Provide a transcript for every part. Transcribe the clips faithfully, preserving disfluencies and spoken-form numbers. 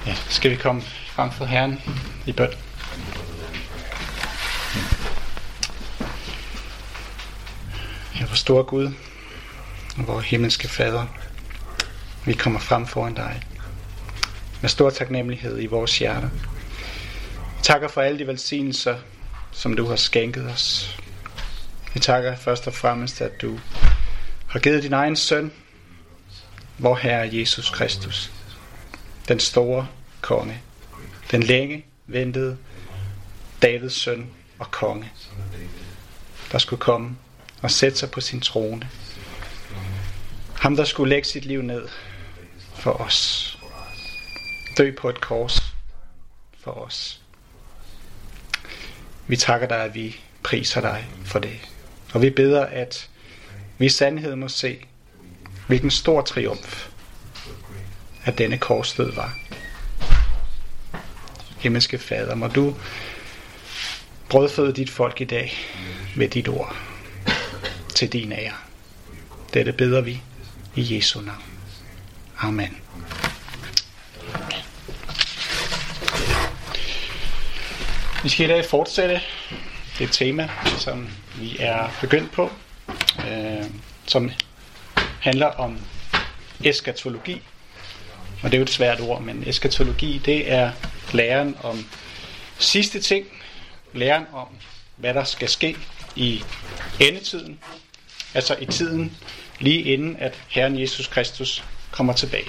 Ja, skal vi komme frem for Herren i bøn? Ja, vor store Gud og vor himmelske Fader, vi kommer frem foran dig med stor taknemmelighed i vores hjerter. Vi takker for alle de velsignelser, som du har skænket os. Vi takker først og fremmest, at du har givet din egen søn, vor Herre Jesus Kristus, den store konge, den længe ventede Davids søn og konge, der skulle komme og sætte sig på sin trone. Ham, der skulle lægge sit liv ned for os, dø på et kors for os. Vi takker dig, at vi priser dig for det. Og vi beder, at vi i sandhed må se, hvilken stor triumf at denne korsdød var. Himmelske Fader, må du brødføde dit folk i dag med dit ord til din ære. Dette beder vi i Jesu navn. Amen. Vi skal i dag fortsætte det tema, som vi er begyndt på, øh, som handler om eskatologi. Og det er jo et svært ord, men eskatologi, det er læren om sidste ting, læren om, hvad der skal ske i endetiden, altså i tiden lige inden, at Herren Jesus Kristus kommer tilbage.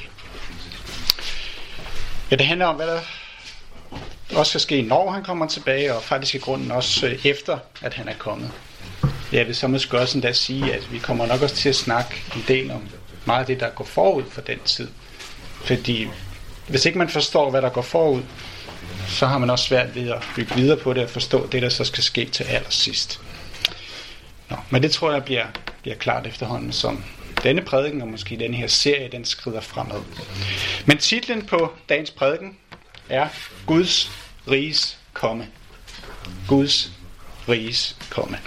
Ja, det handler om, hvad der også skal ske, når han kommer tilbage, og faktisk i grunden også efter, at han er kommet. Jeg vil så måske også endda sige, at vi kommer nok også til at snakke en del om meget af det, der går forud for den tid. Fordi hvis ikke man forstår, hvad der går forud, så har man også svært ved at bygge videre på det og forstå det, der så skal ske til allersidst. Nå, men det tror jeg bliver, bliver klart efterhånden, som denne prædiken og måske denne her serie, den skrider fremad. Men titlen på dagens prædiken er Guds riges komme. Guds riges komme.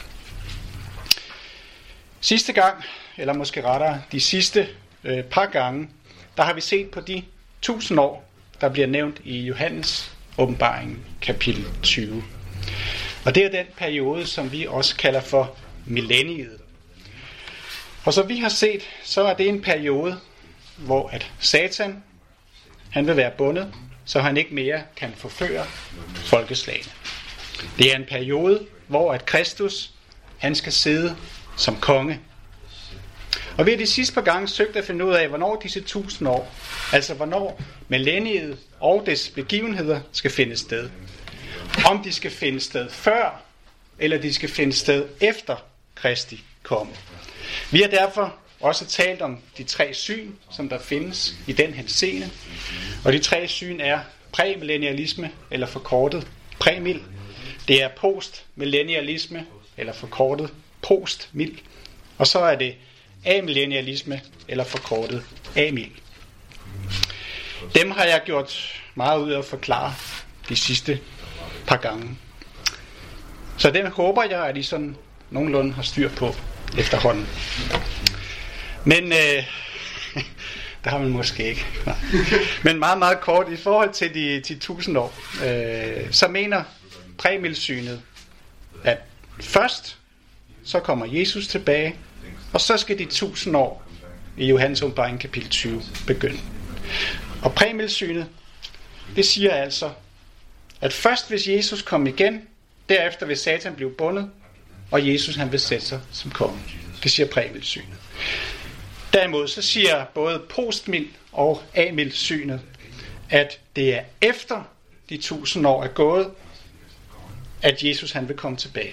Sidste gang, eller måske rettere de sidste øh, par gange, der har vi set på de tusind år, der bliver nævnt i Johannes åbenbaringen kapitel tyve. Og det er den periode, som vi også kalder for millenniet. Og som vi har set, så er det en periode, hvor at Satan, han vil være bundet, så han ikke mere kan forføre folkeslagene. Det er en periode, hvor at Kristus, han skal sidde som konge. Og vi har de sidste par gange søgt at finde ud af, hvornår disse tusind år, altså hvornår millenniet og dets begivenheder skal finde sted. Om de skal finde sted før, eller de skal finde sted efter Kristi komme. Vi har derfor også talt om de tre syn, som der findes i den henseende. Og de tre syn er præmillennialisme, eller forkortet præmil. Det er postmillennialisme, eller forkortet postmil. Og så er det amillennialisme, eller forkortet amil. Dem har jeg gjort meget ud af at forklare de sidste par gange. Så dem håber jeg, at I sådan nogenlunde har styr på efterhånden. Men øh, der har man måske ikke. Nej. Men meget, meget kort i forhold til de, de tusind år, øh, så mener præmilsynet, at først så kommer Jesus tilbage, og så skal de tusind år i Johannes åbenbaring kapitel tyve begynde. Og præmilsynet, det siger altså, at først hvis Jesus kom igen, derefter vil Satan blive bundet, og Jesus han vil sætte sig som konge. Det siger præmilsynet. Derimod så siger både postmil og amilsynet, at det er efter de tusind år er gået, at Jesus han vil komme tilbage.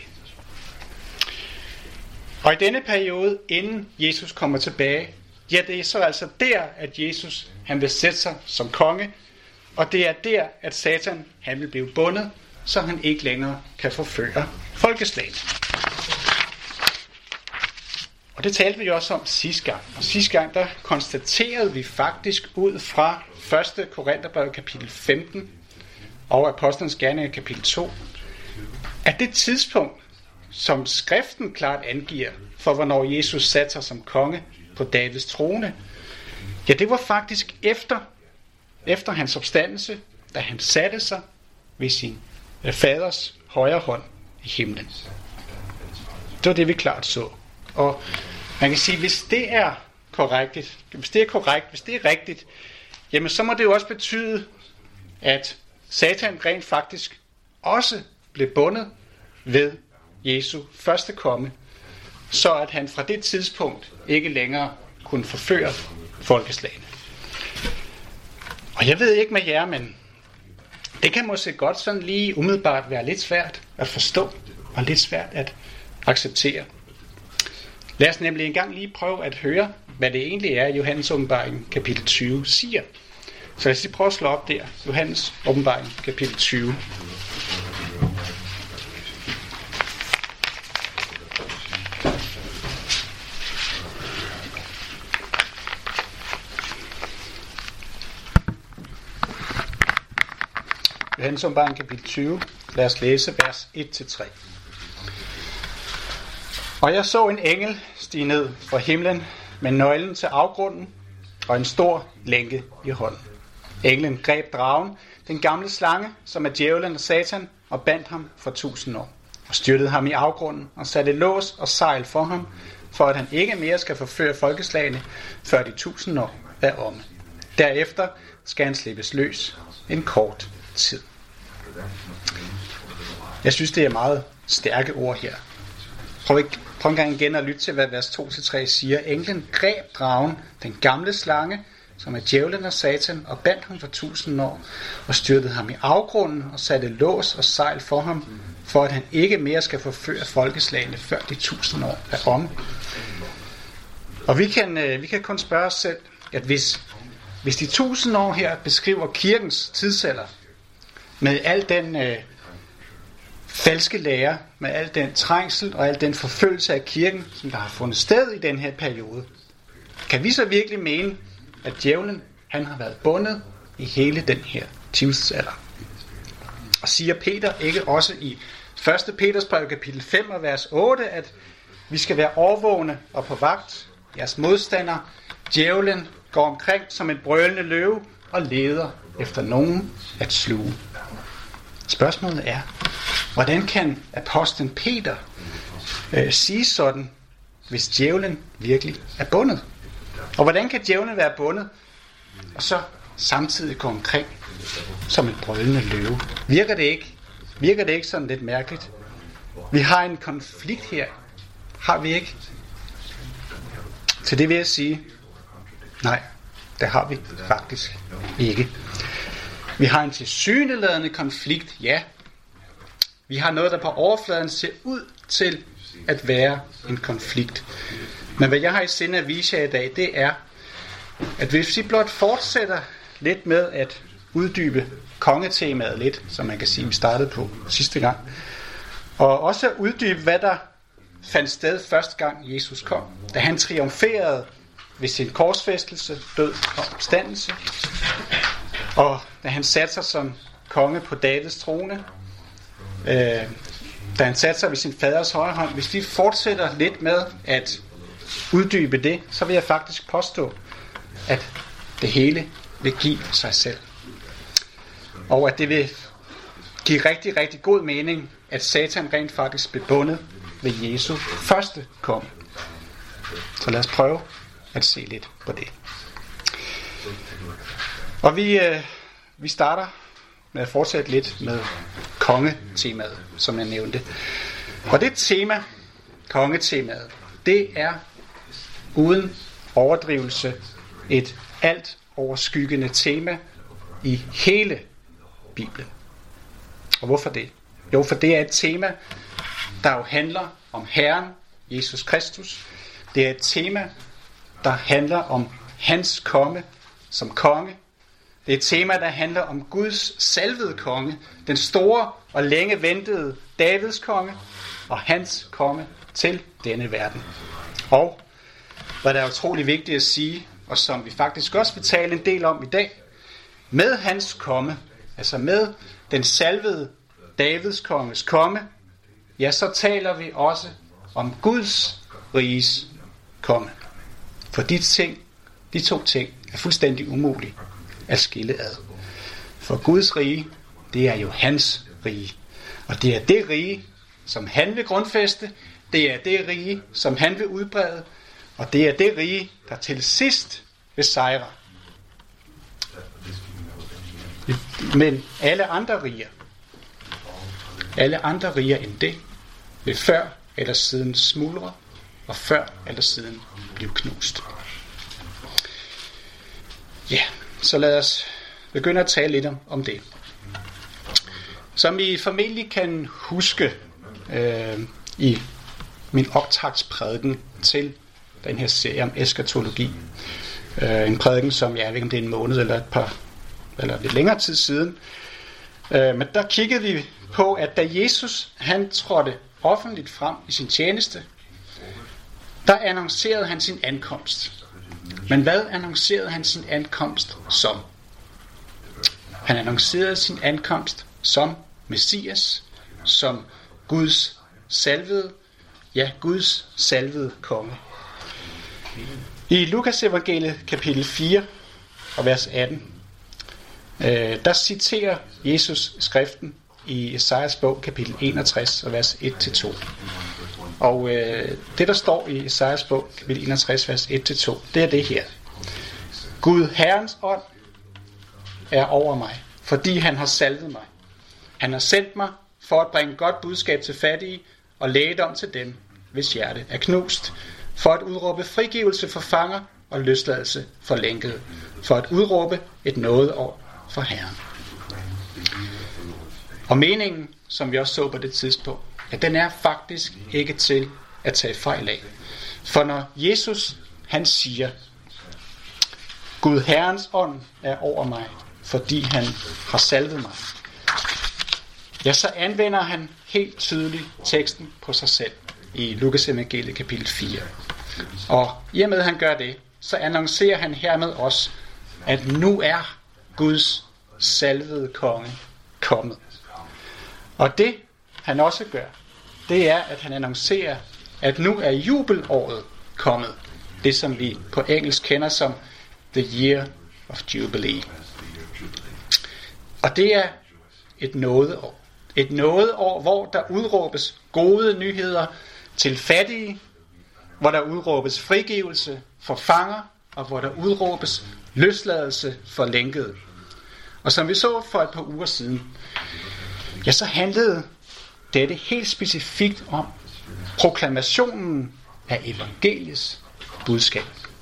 Og i denne periode, inden Jesus kommer tilbage, ja, det er så altså der, at Jesus han vil sætte sig som konge, og det er der, at Satan han vil blive bundet, så han ikke længere kan forføre folkeslaget. Og det talte vi jo også om sidste gang. Og sidste gang, der konstaterede vi faktisk ud fra første Korintherbrev kapitel femten og Apostlenes Gerninger kapitel to, at det tidspunkt, som skriften klart angiver for, hvornår Jesus satte sig som konge på Davids trone, ja, det var faktisk efter efter hans opstandelse, da han satte sig ved sin faders højre hånd i himlen. Det var det, vi klart så. Og man kan sige, hvis det er korrekt, hvis det er korrekt, hvis det er rigtigt, jamen så må det jo også betyde, at Satan rent faktisk også blev bundet ved Jesu første komme, så at han fra det tidspunkt ikke længere kunne forføre folkeslagene. Og jeg ved ikke med jer, men det kan måske godt sådan lige umiddelbart være lidt svært at forstå, og lidt svært at acceptere. Lad os nemlig engang lige prøve at høre, hvad det egentlig er, Johannes åbenbaring kapitel tyve siger. Så lad os lige prøve at slå op der. Johannes åbenbaring kapitel tyve. Johannes åbenbaring kapitel tyve. Lad os læse vers et til tre. Og jeg så en engel stige ned fra himlen med nøglen til afgrunden og en stor lænke i hånden. Englen greb dragen, den gamle slange, som er djævlen og Satan, og bandt ham for tusind år, og styrtede ham i afgrunden og satte lås og sejl for ham, for at han ikke mere skal forføre folkeslagene, før de tusind år er omme. Derefter skal han slippes løs en kort tid. Jeg synes, det er meget stærke ord her. Prøv, ikke, prøv en gang igen at lytte til, hvad vers to til tre siger. Englen greb dragen, den gamle slange, som er djævlen og Satan, og bandt ham for tusind år, og styrtede ham i afgrunden, og satte lås og sejl for ham, for at han ikke mere skal forføre folkeslagene, før de tusind år er omme. Og vi kan, vi kan kun spørge os selv, at hvis, hvis de tusind år her beskriver kirkens tidsalder, med al den øh, falske lære, med al den trængsel og al den forfølgelse af kirken, som der har fundet sted i den her periode, kan vi så virkelig mene, at djævlen han har været bundet i hele den her tidsalder? Og siger Peter ikke også i første Peters brev kapitel fem og vers otte, at vi skal være årvågne og på vagt? Jeres modstander, djævlen, går omkring som en brølende løve og leder efter nogen at sluge. Spørgsmålet er, hvordan kan apostlen Peter øh, sige sådan, hvis djævlen virkelig er bundet? Og hvordan kan djævlen være bundet, og så samtidig gå omkring som en brølende løve? Virker det ikke? Virker det ikke sådan lidt mærkeligt? Vi har en konflikt her. Har vi ikke? Til det vil jeg sige, nej, det har vi faktisk ikke. Vi har en tilsyneladende konflikt, ja. Vi har noget, der på overfladen ser ud til at være en konflikt. Men hvad jeg har i sinde at vise jer i dag, det er, at hvis vi blot fortsætter lidt med at uddybe kongetemaet lidt, som man kan sige, vi startede på sidste gang, og også at uddybe, hvad der fandt sted første gang Jesus kom, da han triumferede ved sin korsfæstelse, død og opstandelse, og da han satte sig som konge på Davids trone, øh, da han satte sig ved sin faders højre hånd. Hvis vi fortsætter lidt med at uddybe det, så vil jeg faktisk påstå, at det hele vil give sig selv. Og at det vil give rigtig, rigtig god mening, at Satan rent faktisk blev bundet ved Jesu første komme. Så lad os prøve at se lidt på det. Og vi, øh, vi starter med at fortsætte lidt med kongetemaet, som jeg nævnte. Og det tema, kongetemaet, det er uden overdrivelse et alt overskyggende tema i hele Bibelen. Og hvorfor det? Jo, for det er et tema, der jo handler om Herren, Jesus Kristus. Det er et tema, der handler om hans komme som konge. Det er et tema, der handler om Guds salvede konge, den store og længe ventede Davids konge, og hans komme til denne verden. Og hvad der er utrolig vigtigt at sige, og som vi faktisk også vil tale en del om i dag, med hans komme, altså med den salvede Davids konges komme, ja, så taler vi også om Guds riges komme. For de ting, de to ting er fuldstændig umulige at skille ad. For Guds rige, det er jo hans rige. Og det er det rige, som han vil grundfæste. Det er det rige, som han vil udbrede. Og det er det rige, der til sidst vil sejre. Men alle andre riger, alle andre riger end det, vil før eller siden smuldre, og før eller siden blive knust. Ja, så lad os begynde at tale lidt om, om det. Som I formentlig kan huske øh, i min optagsprædiken til den her serie om eskatologi. Øh, en prædiken, som jeg ved ikke om det er en måned eller et par eller lidt længere tid siden. Øh, men der kiggede vi på, at da Jesus han trådte offentligt frem i sin tjeneste, der annoncerede han sin ankomst. Men hvad annoncerede han sin ankomst som? Han annoncerede sin ankomst som Messias, som Guds salvede, ja, Guds salvede konge. I Lukas evangeliet kapitel fire og vers atten, øh, der citerer Jesus skriften i Esajas bog kapitel enogtres og vers et til to. Og øh, det der står i Esajas bog kapitel enogtres vers et til to, det er det her. Gud Herrens ånd er over mig, fordi han har salvet mig. Han har sendt mig for at bringe godt budskab til fattige og lægedom til dem, hvis hjerte er knust, for at udråbe frigivelse for fanger og løsladelse for lænkede, for at udråbe et nådeår for Herren. Og meningen, som vi også så på det tidspunkt, at den er faktisk ikke til at tage fejl af. For når Jesus han siger, Gud Herrens ånd er over mig, fordi han har salvet mig, ja, så anvender han helt tydeligt teksten på sig selv i Lukas evangeliet kapitel fire. Og i og med at han gør det, så annoncerer han hermed også, at nu er Guds salvede konge kommet. Og det han også gør, det er, at han annoncerer, at nu er jubelåret kommet. Det som vi på engelsk kender som The Year of Jubilee. Og det er et nådeår. Et nådeår, hvor der udråbes gode nyheder til fattige, hvor der udråbes frigivelse for fanger, og hvor der udråbes løsladelse for lænkede. Og som vi så for et par uger siden, ja, så handlede dette helt specifikt om proklamationen af evangeliets budskab.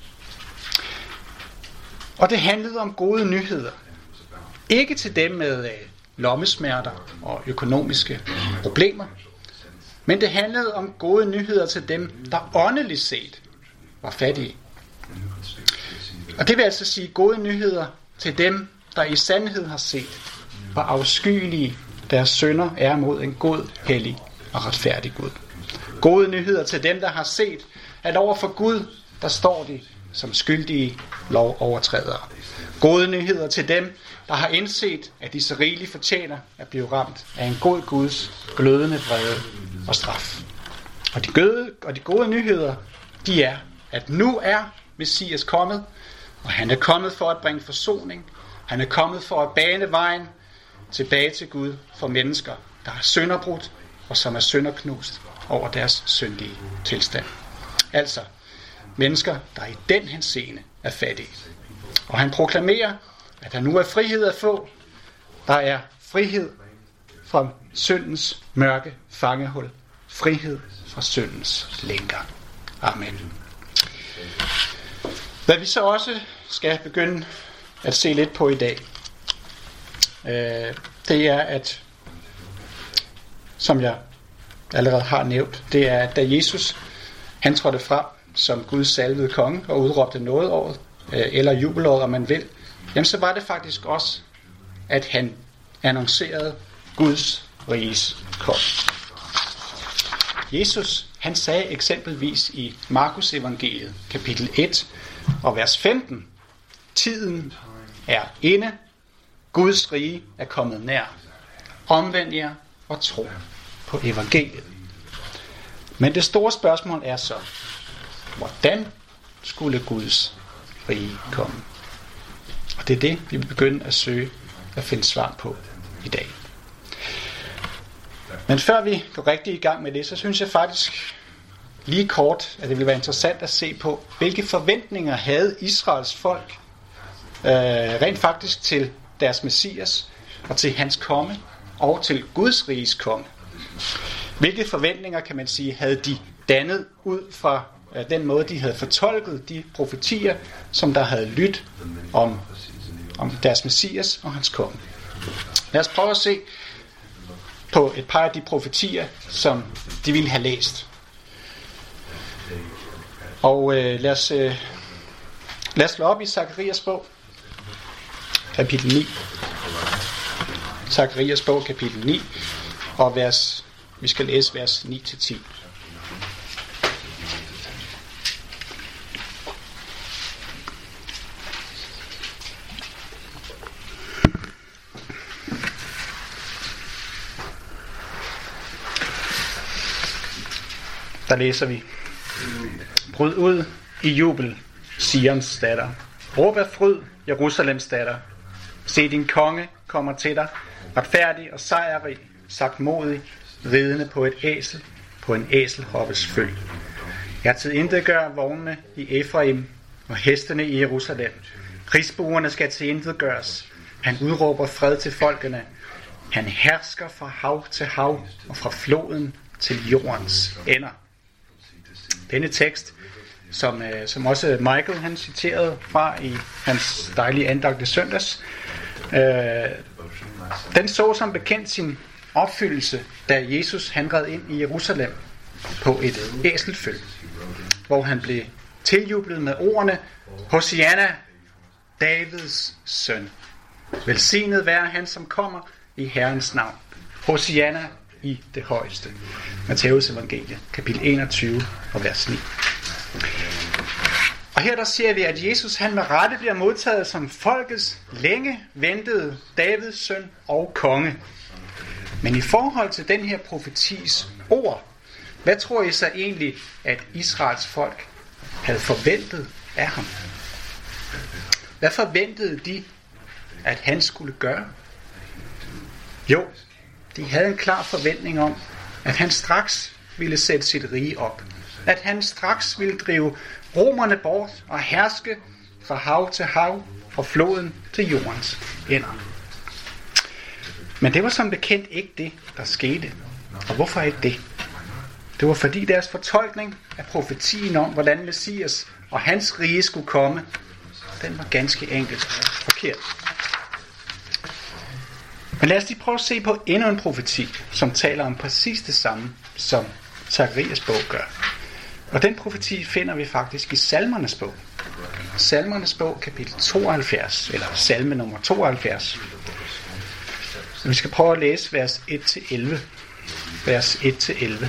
Og det handlede om gode nyheder. Ikke til dem med lommesmerter og økonomiske problemer, men det handlede om gode nyheder til dem, der åndeligt set var fattige. Og det vil altså sige gode nyheder til dem, der i sandhed har set, hvor afskyelige deres synder er mod en god, hellig og retfærdig Gud. Gode nyheder til dem, der har set, at over for Gud, der står de som skyldige lovovertrædere. Gode nyheder til dem, der har indset, at de så rigeligt fortjener at blive ramt af en god Guds glødende vrede og straf. Og de gode, og de gode nyheder, de er, at nu er Messias kommet, og han er kommet for at bringe forsoning. Han er kommet for at bane vejen tilbage til Gud for mennesker, der er synderbrudt og som er synderknust over deres syndige tilstand. Altså mennesker, der i den henseende er fattige. Og han proklamerer, at der nu er frihed at få. Der er frihed fra syndens mørke fangehul. Frihed fra syndens lænker. Amen. Hvad vi så også skal begynde at se lidt på i dag, det er, at, som jeg allerede har nævnt, det er, at da Jesus han trådte frem som Guds salvede konge og udråbte nådeåret, eller jubelåret, om man vil, jamen så var det faktisk også, at han annoncerede Guds riges kom. Jesus, han sagde eksempelvis i Markus evangeliet, kapitel et og vers femten, tiden er inde, Guds rige er kommet nær. Omvend jer og tro på evangeliet. Men det store spørgsmål er så, hvordan skulle Guds rige komme? Og det er det, vi vil begynde at søge at finde svar på i dag. Men før vi går rigtig i gang med det, så synes jeg faktisk lige kort, at det ville være interessant at se på, hvilke forventninger havde Israels folk øh, rent faktisk til deres Messias og til hans komme og til Guds riges komme. Hvilke forventninger, kan man sige, havde de dannet ud fra øh, den måde, de havde fortolket de profetier, som der havde lyttet om, om deres Messias og hans komme. Lad os prøve at se på et par af de profetier, som de ville have læst. Og øh, lad os øh, lad os slå op i Zakarias bog, kapitel ni. Zakarias bog, kapitel ni, og vers, vi skal læse vers ni til ti. Der læser vi: Bryd ud i jubel, Sions datter. Råb af fryd, Jerusalems datter. Se, din konge kommer til dig, retfærdig og sejrrig, sagtmodig, ridende på et æsel, på en æselhoppes føl. Jeg tilintetgør vognene i Efraim og hestene i Jerusalem. Krigsbuerne skal tilintetgøres. Han udråber fred til folkene. Han hersker fra hav til hav og fra floden til jordens ender. Denne tekst, som, øh, som også Michael han citerede fra i hans dejlige andagt i søndags, øh, den så som bekendt sin opfyldelse, da Jesus han red ind i Jerusalem på et æselføl, hvor han blev tiljublet med ordene: Hosianna, Davids søn. Velsignet være han, som kommer i Herrens navn. Hosianna i det højeste. Matthæus evangelie, kapitel enogtyve og vers ni. Og her der ser vi, at Jesus han med rette bliver modtaget som folkets længe ventede Davids søn og konge. Men i forhold til den her profetis ord, hvad tror I så egentlig, at Israels folk havde forventet af ham? Hvad forventede de, at han skulle gøre? Jo, de havde en klar forventning om, at han straks ville sætte sit rige op. At han straks ville drive romerne bort og herske fra hav til hav og floden til jordens ender. Men det var som bekendt ikke det, der skete. Og hvorfor ikke det? Det var fordi deres fortolkning af profetien om, hvordan Messias og hans rige skulle komme, den var ganske enkelt forkert. Men lad os lige prøve at se på endnu en profeti, som taler om præcis det samme, som Zakarias bog gør. Og den profeti finder vi faktisk i Salmernes bog. Salmernes bog, kapitel tooghalvfjerds, eller salme nummer tooghalvfjerds. Så vi skal prøve at læse vers et til elleve. Vers et til elleve.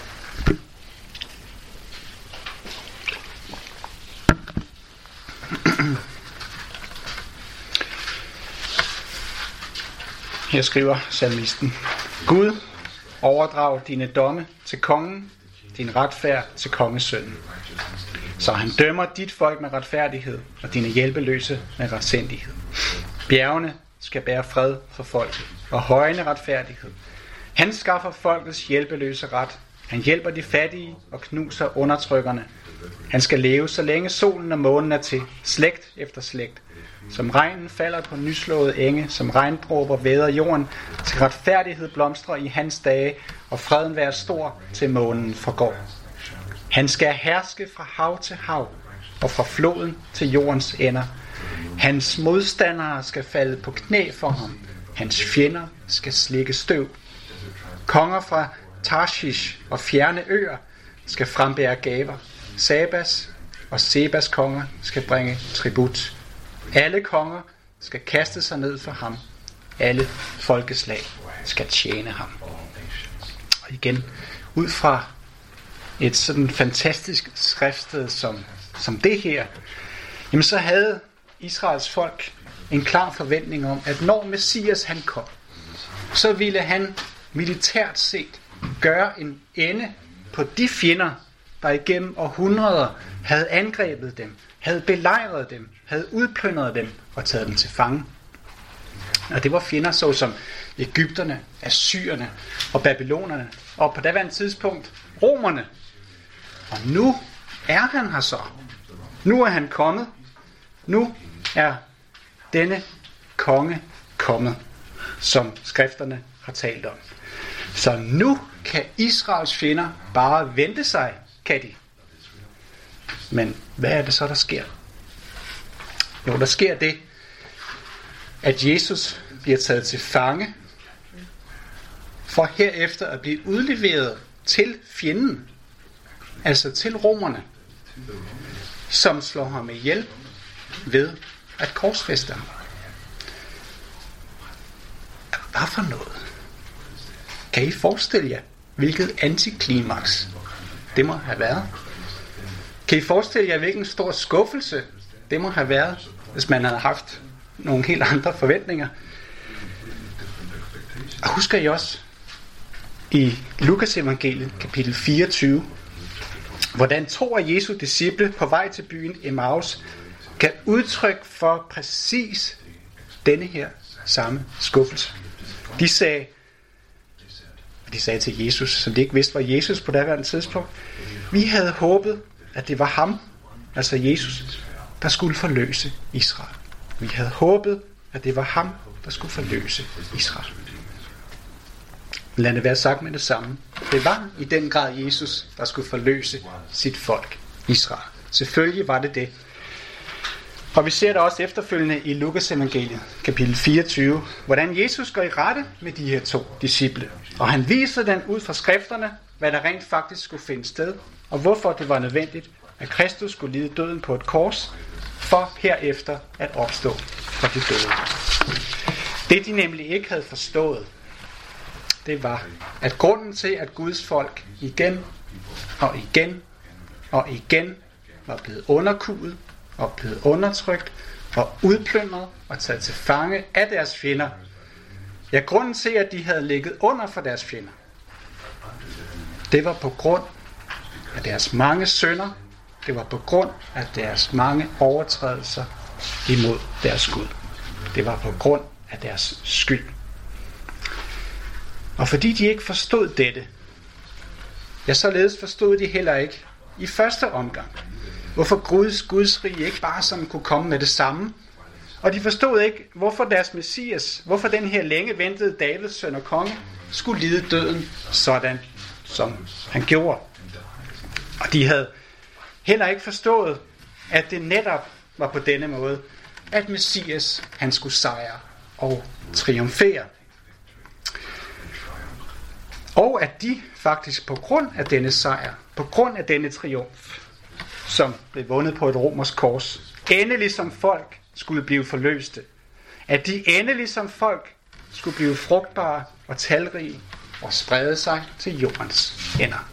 Her skriver salmisten: Gud, overdrag dine domme til kongen, din retfærd til kongesønnen. Så han dømmer dit folk med retfærdighed, og dine hjælpeløse med retsindighed. Bjergene skal bære fred for folket, og højne retfærdighed. Han skaffer folkets hjælpeløse ret. Han hjælper de fattige og knuser undertrykkerne. Han skal leve, så længe solen og månen er til, slægt efter slægt. Som regnen falder på nyslåede enge, som regndråber væder jorden, til retfærdighed blomstrer i hans dage, og freden være stor, til månen forgår. Han skal herske fra hav til hav, og fra floden til jordens ender. Hans modstandere skal falde på knæ for ham. Hans fjender skal slikke støv. Konger fra Tarshish og fjerne øer skal frembære gaver. Sabas og Sebas konger skal bringe tribut. Alle konger skal kaste sig ned for ham. Alle folkeslag skal tjene ham. Og igen, ud fra et sådan fantastisk skriftsted som, som det her, jamen så havde Israels folk en klar forventning om, at når Messias han kom, så ville han militært set gøre en ende på de fjender, der igennem århundreder havde angrebet dem havde belejret dem, havde udplyndret dem og taget dem til fange. Og det var fjender såsom Egypterne, Assyrerne og Babylonerne, og på daværende tidspunkt romerne. Og nu er han her så. Nu er han kommet. Nu er denne konge kommet, som skrifterne har talt om. Så nu kan Israels fjender bare vente sig, kan de. Men hvad er det så, der sker? Jo, der sker det, at Jesus bliver taget til fange, for herefter at blive udleveret til fjenden, altså til romerne, som slår ham ihjel ved at korsfæste ham. Hvad for noget? Kan I forestille jer, hvilket antiklimaks det må have været? Kan I forestille jer, hvilken stor skuffelse det må have været, hvis man havde haft nogle helt andre forventninger? Og husker I også i Lukas evangeliet, kapitel fireogtyve, hvordan to af Jesu disciple på vej til byen Emmaus gav udtryk for præcis denne her samme skuffelse. De sagde, de sagde til Jesus, som de ikke vidste var Jesus på daværende tidspunkt, vi havde håbet, at det var ham, altså Jesus, der skulle forløse Israel. Vi havde håbet, at det var ham, der skulle forløse Israel. Lad det være sagt med det samme. Det var i den grad Jesus, der skulle forløse sit folk, Israel. Selvfølgelig var det det. Og vi ser det også efterfølgende i Lukas evangeliet, kapitel fireogtyve, hvordan Jesus går i rette med de her to disciple. Og han viser den ud fra skrifterne, hvad der rent faktisk skulle finde sted, og hvorfor det var nødvendigt, at Kristus skulle lide døden på et kors, for herefter at opstå fra de døde. Det de nemlig ikke havde forstået, det var, at grunden til, at Guds folk igen og igen og igen var blevet underkuet og blevet undertrykt og udplyndret og taget til fange af deres fjender. Ja, grunden til, at de havde ligget under for deres fjender, det var på grund af deres mange synder. Det var på grund af deres mange overtrædelser imod deres Gud. Det var på grund af deres skyld. Og fordi de ikke forstod dette, ja, således forstod de heller ikke i første omgang, hvorfor Guds, Guds rige ikke bare sådan kunne komme med det samme. Og de forstod ikke, hvorfor deres Messias, hvorfor den her længe ventede Davids søn og konge, skulle lide døden sådan, som han gjorde. Og de havde heller ikke forstået, at det netop var på denne måde, at Messias, han skulle sejre og triumfere. Og at de faktisk på grund af denne sejr, på grund af denne triumf, som blev vundet på et romersk kors, endelig som folk skulle blive forløste. At de endelig som folk skulle blive frugtbare og talrige og sprede sig til jordens ender.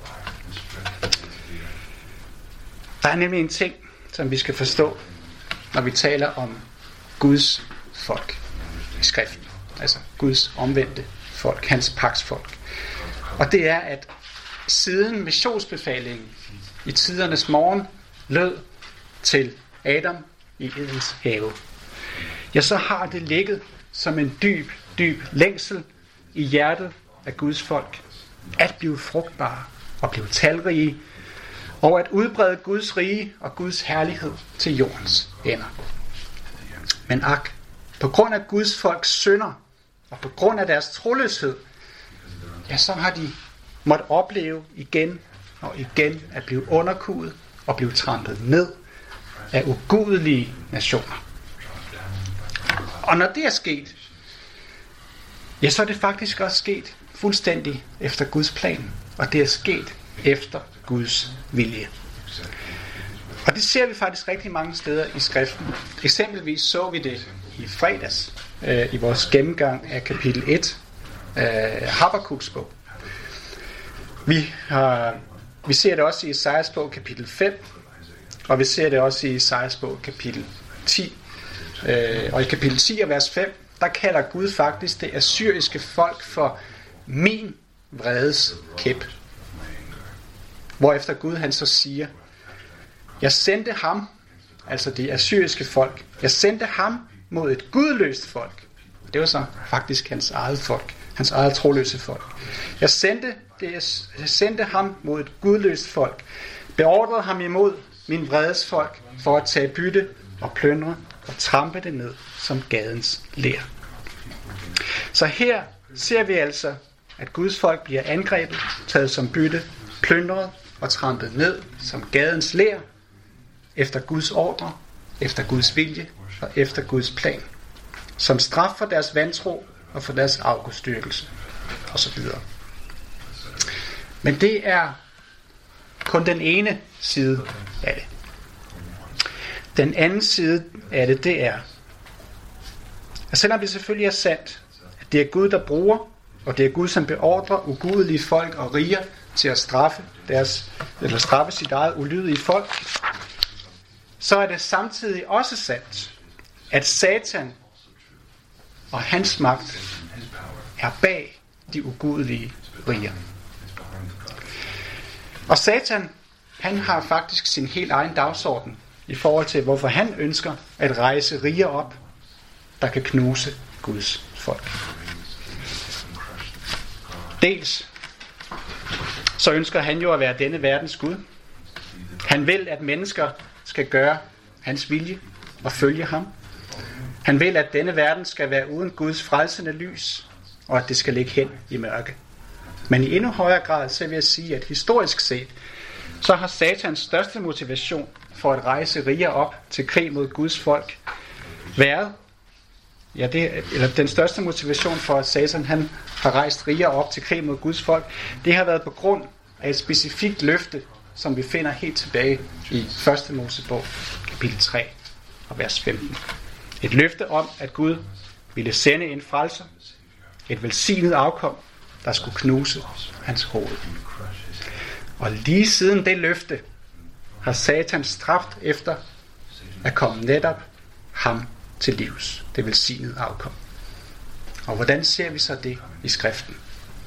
Der er nemlig en ting, som vi skal forstå, når vi taler om Guds folk i skriften. Altså Guds omvendte folk, hans pagtsfolk. Og det er, at siden missionsbefalingen i tidernes morgen lød til Adam i Edens have, ja, så har det ligget som en dyb, dyb længsel i hjertet af Guds folk, at blive frugtbare og blive talrige, og at udbrede Guds rige og Guds herlighed til jordens ender. Men ak, på grund af Guds folks synder, og på grund af deres troløshed, ja, så har de måttet opleve igen og igen at blive underkuet og blive trampet ned af ugudelige nationer. Og når det er sket, ja, så er det faktisk også sket fuldstændig efter Guds plan, og det er sket efter Guds vilje. Og det ser vi faktisk rigtig mange steder i skriften. Eksempelvis så vi det i fredags øh, i vores gennemgang af kapitel et af Habakuks bog. Vi, har, vi ser det også i Esajas bog kapitel fem, og vi ser det også i Esajas bog kapitel ti. Øh, og i kapitel ti og vers fem, der kalder Gud faktisk det assyriske folk for min vredes kæp. Hvorefter Gud han så siger, jeg sendte ham, altså det assyriske folk. Jeg sendte ham mod et gudløst folk. Det var så faktisk hans eget folk, hans eget troløse folk. Jeg sendte, det, jeg sendte ham mod et gudløst folk, beordrede ham imod min vredes folk for at tage bytte og plyndre og trampe det ned som gadens ler. Så her ser vi altså, at Guds folk bliver angrebet, taget som bytte, plyndret og trampet ned som gadens ler, efter Guds ordre, efter Guds vilje og efter Guds plan, som straf for deres vantro og for deres afgudstyrkelse osv. Men det er kun den ene side af det. Den anden side af det, det er, at selvom det selvfølgelig er sandt, at det er Gud, der bruger, og det er Gud, som beordrer ugudelige folk og riger til at straffe, deres, eller straffe sit eget ulydige folk, så er det samtidig også sandt, at Satan og hans magt er bag de ugudelige riger. Og Satan, han har faktisk sin helt egen dagsorden i forhold til, hvorfor han ønsker at rejse riger op, der kan knuse Guds folk. Dels så ønsker han jo at være denne verdens Gud. Han vil, at mennesker skal gøre hans vilje og følge ham. Han vil, at denne verden skal være uden Guds frelsende lys, og at det skal ligge hen i mørke. Men i endnu højere grad, så vil jeg sige, at historisk set, så har Satans største motivation for at rejse riger op til krig mod Guds folk været, ja, det, eller den største motivation for, at Satan han har rejst riger op til krig mod Guds folk, det har været på grund af et specifikt løfte, som vi finder helt tilbage i første Mosebog, kapitel tre og vers femten. Et løfte om, at Gud ville sende en frelser, et velsignet afkom, der skulle knuse hans hoved. Og lige siden det løfte, har Satan stræbt efter at komme netop ham til livs, det velsignede afkom. Og hvordan ser vi så det i skriften?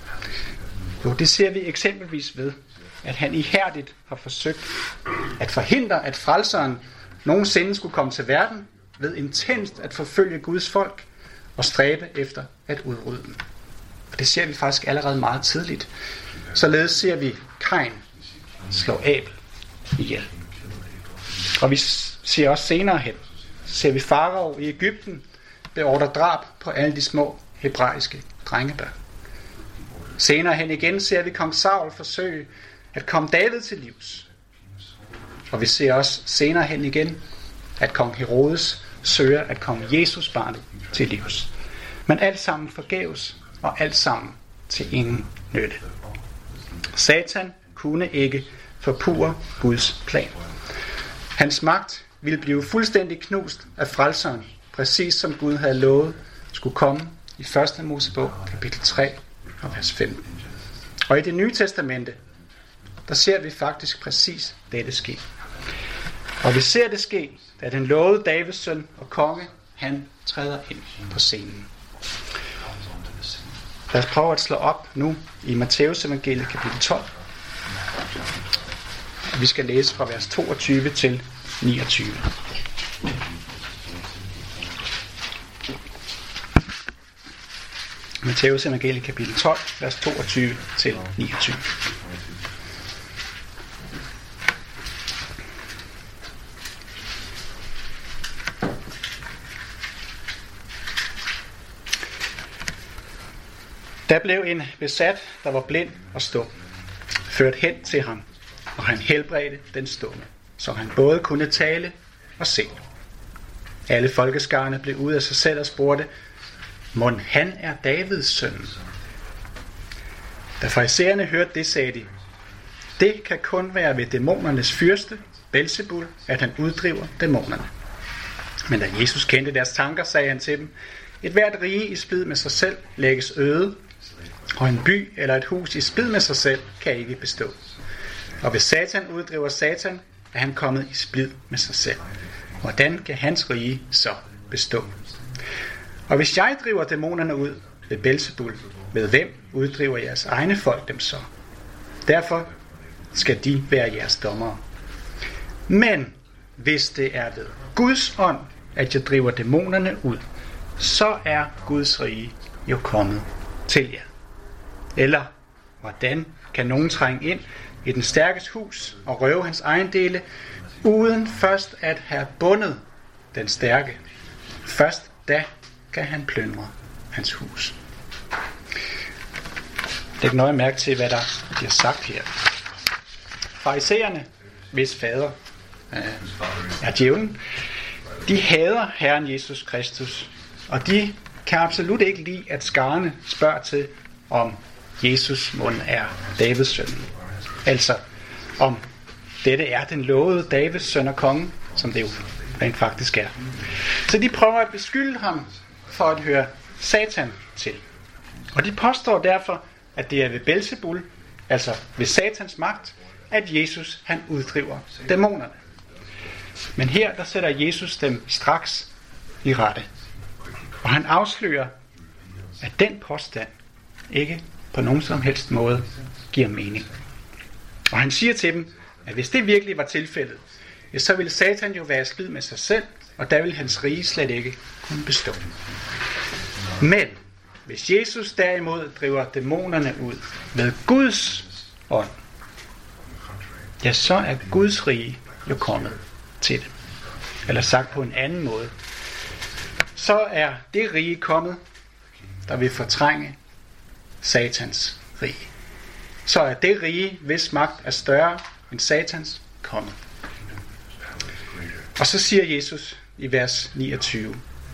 Jo, det ser vi eksempelvis ved, at han ihærdigt har forsøgt at forhindre, at frelseren nogensinde skulle komme til verden, ved intenst at forfølge Guds folk og stræbe efter at udrydde dem. Og det ser vi faktisk allerede meget tidligt. Således ser vi Kain slå Abel ihjel. Og vi ser også senere hen, ser vi farao i Egypten beordre drab på alle de små hebraiske drengebørn. Senere hen igen ser vi kong Saul forsøge at komme David til livs. Og vi ser også senere hen igen, at kong Herodes søger at komme Jesus barnet til livs. Men alt sammen forgæves, og alt sammen til ingen nytte. Satan kunne ikke forpurre Guds plan. Hans magt ville blive fuldstændig knust af frelseren, præcis som Gud havde lovet skulle komme i første Mosebog, kapitel tre og vers femten. Og i det nye testamente, der ser vi faktisk præcis dette ske. Og vi ser det ske, da den lovede Davids søn og konge, han træder ind på scenen. Lad os prøve at slå op nu i Matteus evangeliet kapitel tolv. Vi skal læse fra vers toogtyve til niogtyve. Matteus evangeliet kapitel tolv, vers toogtyve til niogtyve. Der blev en besat, der var blind og stum, ført hen til ham, og han helbredte den stumme, så han både kunne tale og se. Alle folkeskarne blev ud af sig selv og spurgte, mon han er Davids søn? Da farisæerne hørte det, sagde de, det kan kun være ved dæmonernes fyrste, Belzebul, at han uddriver dæmonerne. Men da Jesus kendte deres tanker, sagde han til dem, et hvert rige i splid med sig selv lægges øde, og en by eller et hus i splid med sig selv kan ikke bestå. Og hvis Satan uddriver Satan, er han kommet i splid med sig selv. Hvordan kan hans rige så bestå? Og hvis jeg driver dæmonerne ud ved Belzebul, ved hvem uddriver jeres egne folk dem så? Derfor skal de være jeres dommere. Men hvis det er ved Guds ånd, at jeg driver dæmonerne ud, så er Guds rige jo kommet til jer. Eller, hvordan kan nogen trænge ind i den stærkes hus og røve hans ejendele, uden først at have bundet den stærke? Først da kan han plyndre hans hus. Læg nøje mærke til, hvad der bliver sagt her. Farisæerne, hvis fader øh, er djævlen, de hader Herren Jesus Kristus, og de kan absolut ikke lide, at skarne spørger til, om Jesus mon er Davids søn. Altså, om dette er den lovede Davids søn og konge, som det jo rent faktisk er. Så de prøver at beskylde ham for at høre Satan til. Og de påstår derfor, at det er ved Belzebul, altså ved Satans magt, at Jesus han uddriver dæmonerne. Men her der sætter Jesus dem straks i rette. Og han afslører, at den påstand ikke på nogen som helst måde giver mening. Og han siger til dem, at hvis det virkelig var tilfældet, så ville Satan jo være i splid med sig selv, og der ville hans rige slet ikke kunne bestå. Men hvis Jesus derimod driver dæmonerne ud ved Guds ånd, ja, så er Guds rige jo kommet til dem. Eller sagt på en anden måde, så er det rige kommet, der vil fortrænge Satans rige. Så er det rige, hvis magt er større end Satans, kommet. Og så siger Jesus i vers niogtyve,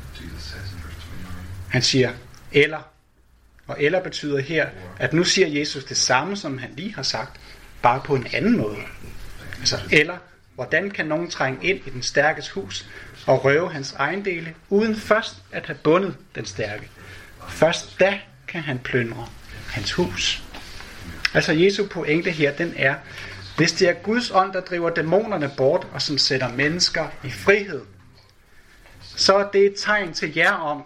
han siger, eller. Og eller betyder her, at nu siger Jesus det samme, som han lige har sagt, bare på en anden måde. Altså, eller, hvordan kan nogen trænge ind i den stærkes hus og røve hans ejendele, uden først at have bundet den stærke? Først da kan han plyndre hans hus. Altså, Jesu pointe her, den er, hvis det er Guds ånd, der driver dæmonerne bort, og som sætter mennesker i frihed, så er det et tegn til jer om,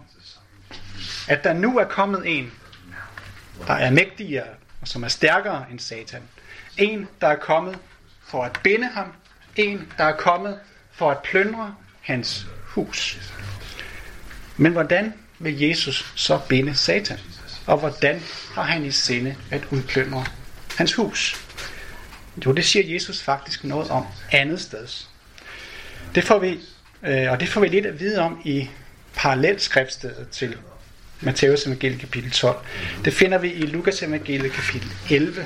at der nu er kommet en, der er mægtigere, og som er stærkere end Satan. En, der er kommet for at binde ham. En, der er kommet for at plyndre hans hus. Men hvordan vil Jesus så binde Satan? Og hvordan har han i sinde at udplyndre hans hus? Jo, det siger Jesus faktisk noget om andet sted. Det får vi, øh, og det får vi lidt at vide om i parallelskriftsstedet til Matthæus evangeliet kapitel tolv. Det finder vi i Lukas evangeliet kapitel elleve.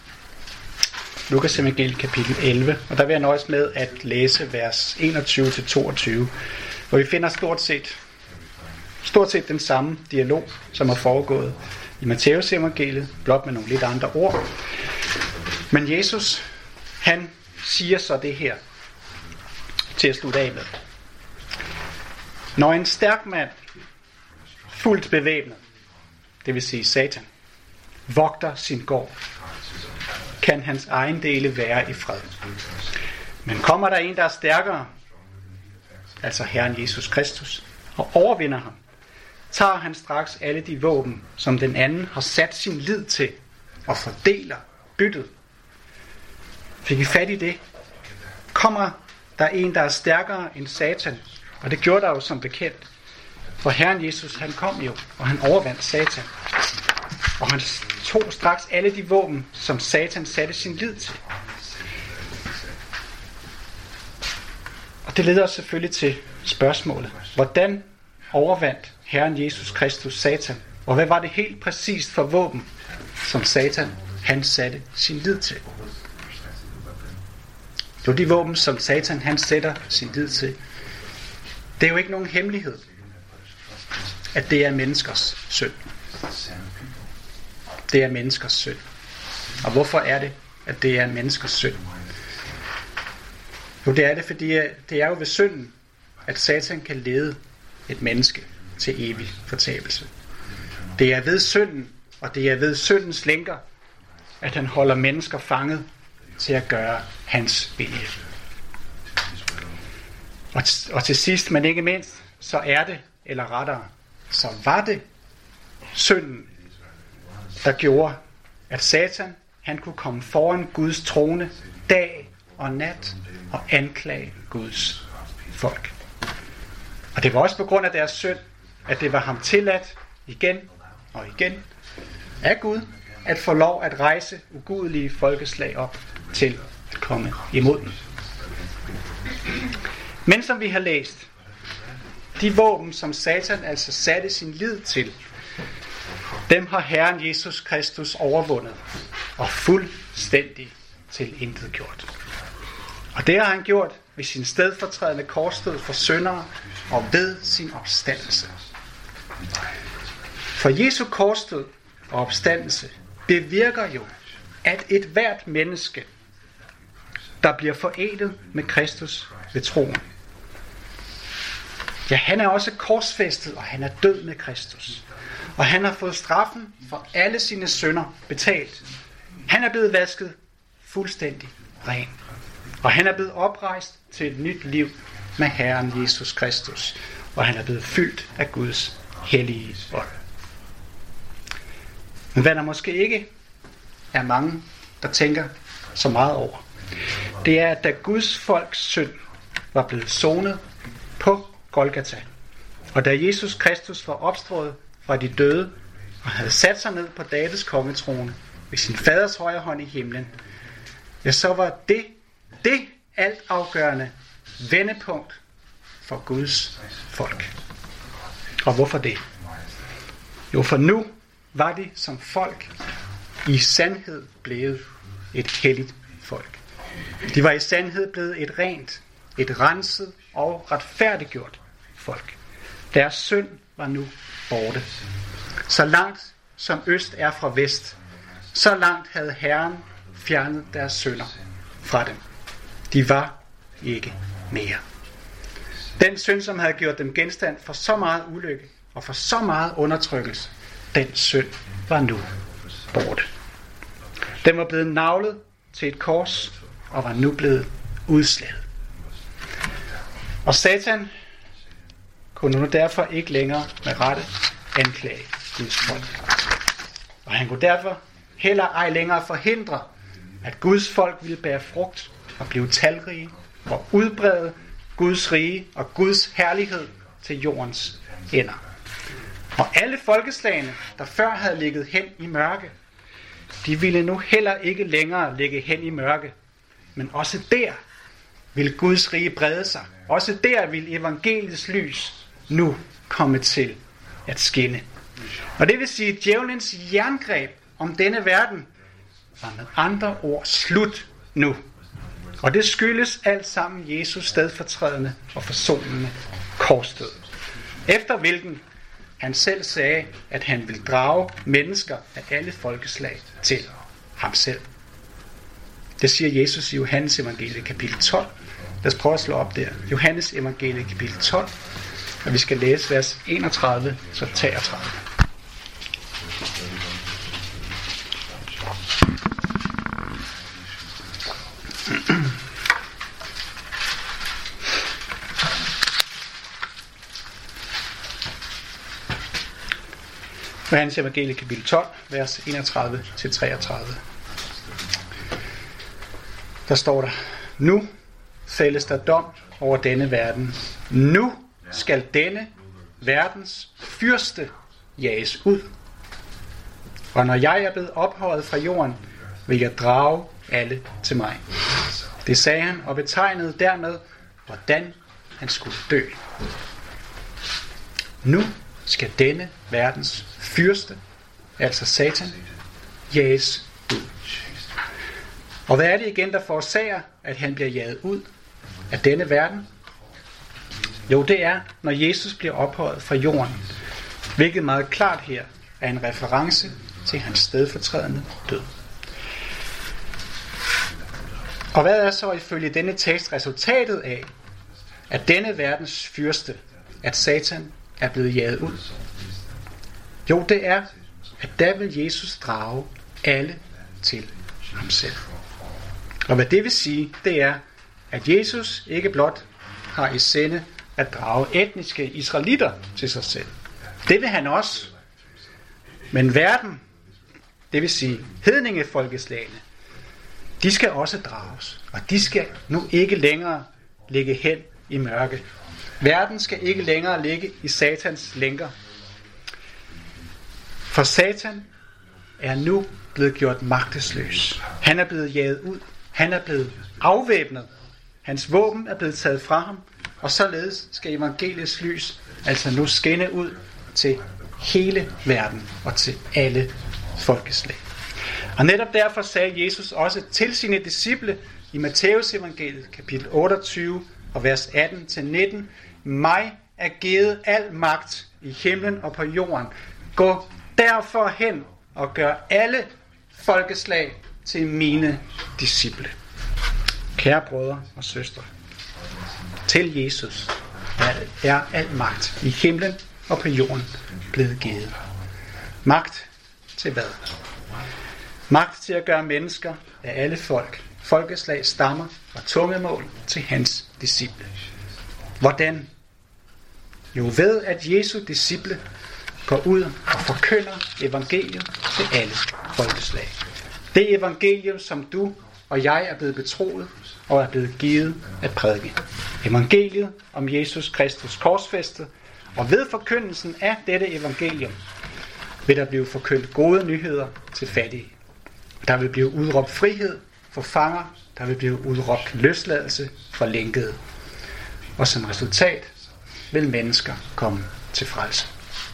Lukas evangeliet kapitel elleve, og der vil jeg nøjes med at læse vers enogtyve til toogtyve, hvor vi finder stort set stort set den samme dialog, som er foregået i Matthæus evangeliet, blot med nogle lidt andre ord. Men Jesus, han siger så det her til at slutte af med. Når en stærk mand, fuldt bevæbnet, det vil sige Satan, vogter sin gård, kan hans ejendele være i fred. Men kommer der en, der er stærkere, altså Herren Jesus Kristus, og overvinder ham, tager han straks alle de våben, som den anden har sat sin lid til, og fordeler byttet. Fik I fat i det? Kommer der en, der er stærkere end Satan, og det gjorde der jo som bekendt, for Herren Jesus, han kom jo, og han overvandt Satan. Og han tog straks alle de våben, som Satan satte sin lid til. Og det leder os selvfølgelig til spørgsmålet. Hvordan overvandt Herren Jesus Kristus Satan? Og hvad var det helt præcist for våben, som Satan han satte sin lid til? Jo, de våben, som Satan han sætter sin lid til, det er jo ikke nogen hemmelighed, at det er menneskers synd. Det er menneskers synd. Og hvorfor er det, at det er menneskers synd? Jo, det er det, fordi det er jo ved synden, at Satan kan lede et menneske til evig fortabelse. Det er ved synden, og det er ved syndens lænker, at han holder mennesker fanget til at gøre hans vilje. Og, t- og til sidst, men ikke mindst, så er det, eller rettere, så var det synden, der gjorde, at Satan han kunne komme foran Guds trone dag og nat og anklage Guds folk. Og det var også på grund af deres synd, at det var ham tilladt igen og igen af Gud at få lov at rejse ugudelige folkeslag op til at komme imod dem. Men som vi har læst, de våben, som Satan altså satte sin lid til, dem har Herren Jesus Kristus overvundet og fuldstændig tilintetgjort. Og det har han gjort ved sin stedfortrædende korsdød for syndere og ved sin opstandelse. For Jesu korsdød og opstandelse bevirker jo, at et hvert menneske, der bliver forenet med Kristus ved troen, ja, han er også korsfæstet, og han er død med Kristus. Og han har fået straffen for alle sine synder betalt. Han er blevet vasket fuldstændig ren. Og han er blevet oprejst til et nyt liv med Herren Jesus Kristus. Og han er blevet fyldt af Guds hellige ånd. Men hvad der måske ikke er mange, der tænker så meget over, det er, at da Guds folks synd var blevet sonet på Golgata, og da Jesus Kristus var opstået fra de døde og havde sat sig ned på Davids kongetrone ved sin faders højre hånd i himlen, ja, så var det det altafgørende vendepunkt for Guds folk. Og hvorfor det? Jo, for nu var de som folk i sandhed blevet et helligt folk. De var i sandhed blevet et rent, et renset og retfærdiggjort folk. Deres synd var nu borte. Så langt som øst er fra vest, så langt havde Herren fjernet deres synder fra dem. De var ikke mere. Den synd, som havde gjort dem genstand for så meget ulykke og for så meget undertrykkelse, den synd var nu borte. Den var blevet naglet til et kors og var nu blevet udslaget. Og Satan kunne nu derfor ikke længere med rette anklage Guds folk. Og han kunne derfor heller ej længere forhindre, at Guds folk ville bære frugt og blive talrige og udbrede Guds rige og Guds herlighed til jordens ender. Og alle folkeslagene, der før havde ligget hen i mørke, de ville nu heller ikke længere ligge hen i mørke. Men også der ville Guds rige brede sig. Også der ville evangeliets lys nu komme til at skinne. Og det vil sige, at djævelens jerngreb om denne verden var med andre ord slut nu. Og det skyldes alt sammen Jesus stedfortrædende og forsonende korsdød. Efter hvilken han selv sagde, at han ville drage mennesker af alle folkeslag til ham selv. Det siger Jesus i Johannes evangelie kapitel tolv. Lad os prøve at slå op der. Johannes evangelie kapitel tolv. Og vi skal læse vers enogtredive til treogtredive. Johannes evangelie kapitel tolv, vers enogtredive til treogtredive. Der står der: Nu fældes der dom over denne verden. Nu skal denne verdens fyrste jages ud. Og når jeg er blevet ophøjet fra jorden, vil jeg drage alle til mig. Det sagde han og betegnede dermed, hvordan han skulle dø. Nu skal denne verdens fyrste, altså Satan, jages ud. Og hvad er det igen, der forårsager, at han bliver jaget ud af denne verden? Jo, det er, når Jesus bliver ophøjet fra jorden, hvilket meget klart her er en reference til hans stedfortrædende død. Og hvad er så ifølge denne tekst resultatet af, at denne verdens fyrste, at Satan er blevet jaget ud? Jo, det er, at der vil Jesus drage alle til ham selv. Og hvad det vil sige, det er, at Jesus ikke blot har i sinde at drage etniske israelitter til sig selv. Det vil han også. Men verden, det vil sige hedningefolkeslagene, de skal også drages, og de skal nu ikke længere ligge hen i mørke. Verden skal ikke længere ligge i Satans lænker. For Satan er nu blevet gjort magtesløs. Han er blevet jaget ud. Han er blevet afvæbnet. Hans våben er blevet taget fra ham, og således skal evangeliets lys altså nu skinne ud til hele verden og til alle folkeslag. Og netop derfor sagde Jesus også til sine disciple i Matthæus evangeliet kapitel otteogtyve og vers atten til nitten: mig er givet al magt i himlen og på jorden. Gå derfor hen og gør alle folkeslag til mine disciple. Kære brødre og søstre, til Jesus er al magt i himlen og på jorden blevet givet. Magt til hvad? Magt til at gøre mennesker af alle folk, folkeslag, stammer og tungemål til hans disciple. Hvordan? Jo, ved at Jesu disciple går ud og forkynder evangeliet til alle folkeslag. Det evangelium, som du og jeg er blevet betroet og er blevet givet at prædike. Evangeliet om Jesus Kristus korsfæstet, og ved forkyndelsen af dette evangelium vil der blive forkyndt gode nyheder til fattige. Der vil blive udråbt frihed for fanger, der vil blive udråbt løsladelse for lænkede. Og som resultat vil mennesker komme til frelse.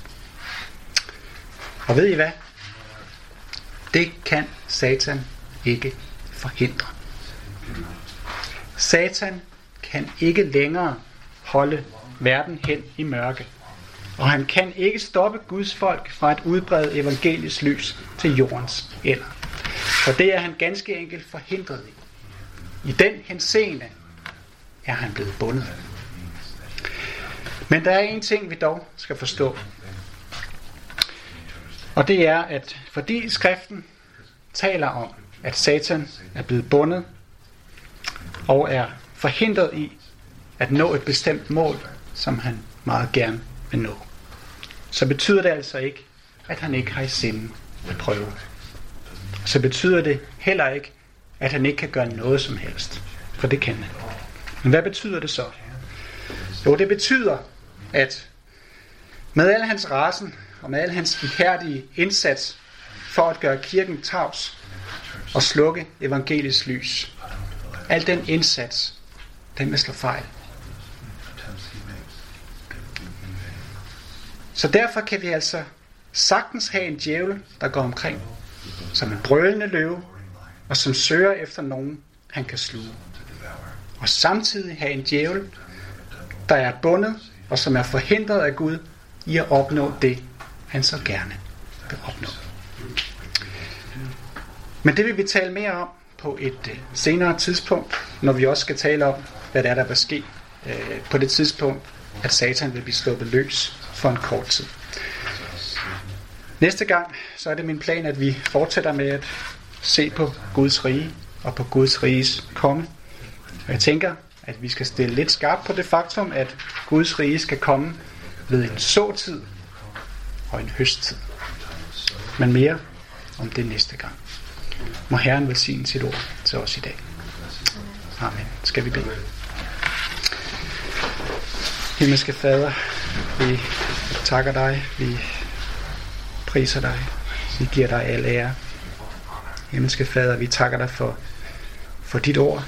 Og ved I hvad? Det kan Satan ikke forhindre. Satan kan ikke længere holde verden hen i mørke. Og han kan ikke stoppe Guds folk fra at udbrede evangeliets lys til jordens ender. For det er han ganske enkelt forhindret i. I den henseende er han blevet bundet. Men der er en ting, vi dog skal forstå. Og det er, at fordi skriften taler om, at Satan er blevet bundet og er forhindret i at nå et bestemt mål, som han meget gerne vil nå, så betyder det altså ikke, at han ikke har i sinde at prøve. Så betyder det heller ikke, at han ikke kan gøre noget som helst. For det kan han. Men hvad betyder det så? Jo, det betyder, at med al hans rasen og med al hans ihærdige indsats for at gøre kirken tavs og slukke evangeliets lys, al den indsats, den vil slå fejl. Så derfor kan vi altså sagtens have en djævel, der går omkring som en brølende løve, og som søger efter nogen, han kan sluge. Og samtidig have en djævel, der er bundet, og som er forhindret af Gud i at opnå det, han så gerne vil opnå. Men det vil vi tale mere om på et senere tidspunkt, når vi også skal tale om, hvad det er, der vil ske på det tidspunkt, at Satan vil blive sluppet løs for en kort tid. Næste gang, så er det min plan, at vi fortsætter med at se på Guds rige og på Guds riges komme. Og jeg tænker, at vi skal stille lidt skarpt på det faktum, at Guds rige skal komme ved en såtid og en høsttid. Men mere om det næste gang. Må Herren velsigne sit ord til os i dag. Amen. Skal vi bede? Himmelske Fader, vi takker dig, vi priser dig, vi giver dig al ære. Himmelske Fader, vi takker dig for, for dit ord,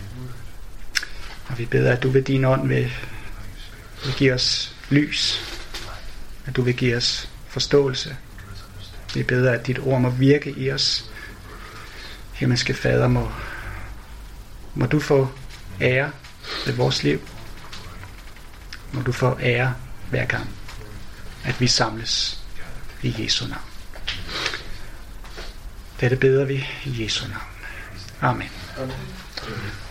og vi beder, at du ved din ånd vil, vil give os lys, at du vil give os forståelse. Vi beder, at dit ord må virke i os. Himmelske Fader, må, må du få ære ved vores liv. Må du få ære hver gang, at vi samles i Jesu navn. Dette beder vi i Jesu navn. Amen. Amen.